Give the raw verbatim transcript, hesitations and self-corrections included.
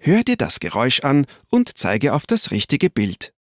Hör dir das Geräusch an und zeige auf das richtige Bild.